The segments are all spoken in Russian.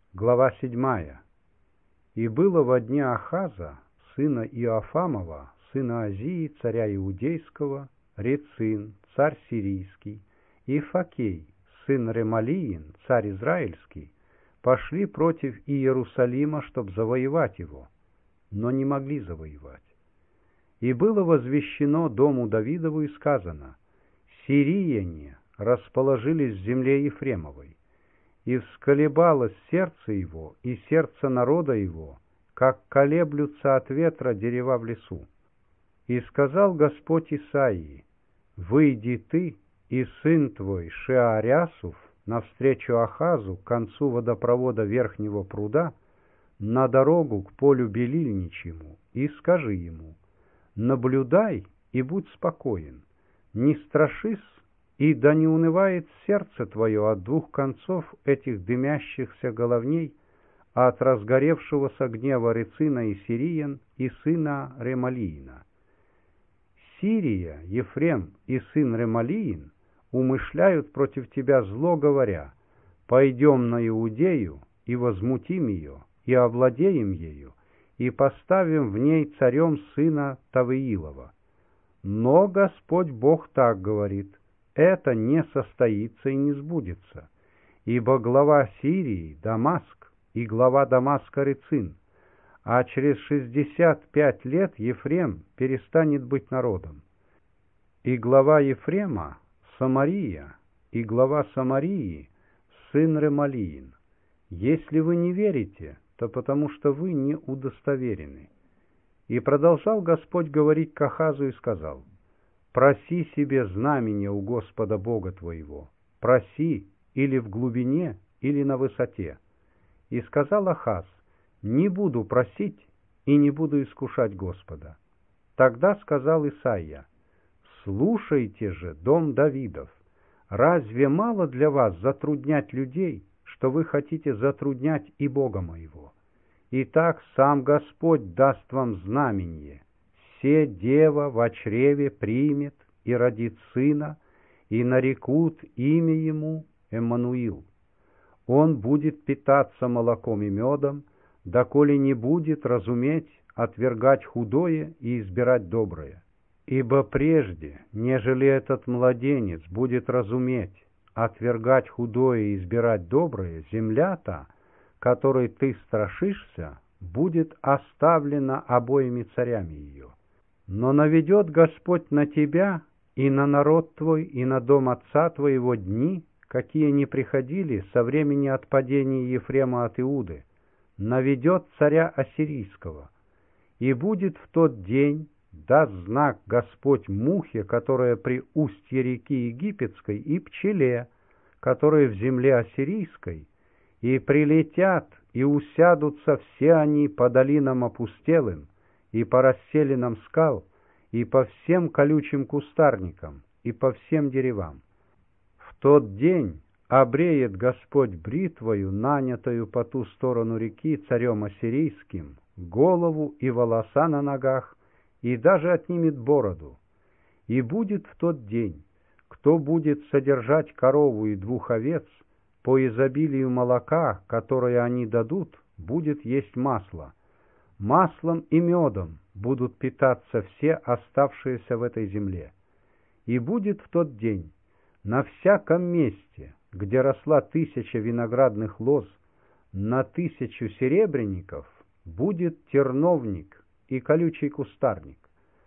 Глава 7. «И было во дни Ахаза, сына Иоафамова, сына Азии, царя Иудейского, Рецин, царь Сирийский, и Факей, сын Ремалиин, царь Израильский, пошли против Иерусалима, чтоб завоевать его, но не могли завоевать. И было возвещено дому Давидову и сказано: сирияне расположились в земле Ефремовой, и всколебалось сердце его и сердце народа его, как колеблются от ветра дерева в лесу. И сказал Господь Исаии: выйди ты и сын твой Шеарясуф навстречу Ахазу к концу водопровода верхнего пруда на дорогу к полю Белильничьему, и скажи ему: наблюдай и будь спокоен, не страшись, и да не унывает сердце твое от двух концов этих дымящихся головней, от разгоревшегося гнева Рецина и Сириян и сына Ремалиина. Сирия, Ефрем и сын Ремалиин умышляют против тебя зло, говоря: пойдем на Иудею и возмутим ее, и овладеем ею, и поставим в ней царем сына Тавиилова. Но Господь Бог так говорит: это не состоится и не сбудется, ибо глава Сирии — Дамаск, и глава Дамаска — Рецин, а через 65 лет Ефрем перестанет быть народом. И глава Ефрема — Самария, и глава Самарии — сын Ремалиин. Если вы не верите, то потому что вы не удостоверены». И продолжал Господь говорить к Ахазу и сказал: проси себе знамения у Господа Бога твоего, проси или в глубине, или на высоте. И сказал Ахаз: не буду просить и не буду искушать Господа. Тогда сказал Исаия: слушайте же, дом Давидов, разве мало для вас затруднять людей, что вы хотите затруднять и Бога моего? Итак, сам Господь даст вам знамение: се дева во чреве примет и родит сына, и нарекут имя ему Эммануил. Он будет питаться молоком и медом, доколе не будет разуметь отвергать худое и избирать доброе. Ибо прежде, нежели этот младенец будет разуметь отвергать худое и избирать доброе, земля та, которой ты страшишься, будет оставлена обоими царями ее. Но наведет Господь на тебя и на народ твой, и на дом отца твоего дни, какие не приходили со времени отпадения Ефрема от Иуды, наведет царя ассирийского. И будет в тот день, даст знак Господь мухе, которая при устье реки Египетской, и пчеле, которая в земле ассирийской, и прилетят, и усядутся все они по долинам опустелым, и по расселинам скал, и по всем колючим кустарникам, и по всем деревам. В тот день обреет Господь бритвою, нанятою по ту сторону реки царем ассирийским, голову и волоса на ногах, и даже отнимет бороду. И будет в тот день, кто будет содержать корову и 2 овец, по изобилию молока, которое они дадут, будет есть масло. Маслом и медом будут питаться все оставшиеся в этой земле. И будет в тот день на всяком месте, где росла 1000 виноградных лоз, на 1000 серебряников будет терновник и колючий кустарник.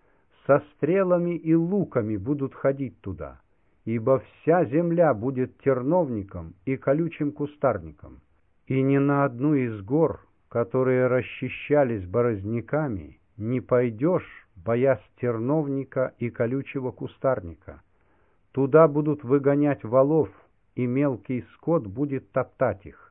Со стрелами и луками будут ходить туда, ибо вся земля будет терновником и колючим кустарником. И ни на одну из гор, которые расчищались борозняками, не пойдешь, боясь терновника и колючего кустарника. Туда будут выгонять волов, и мелкий скот будет топтать их.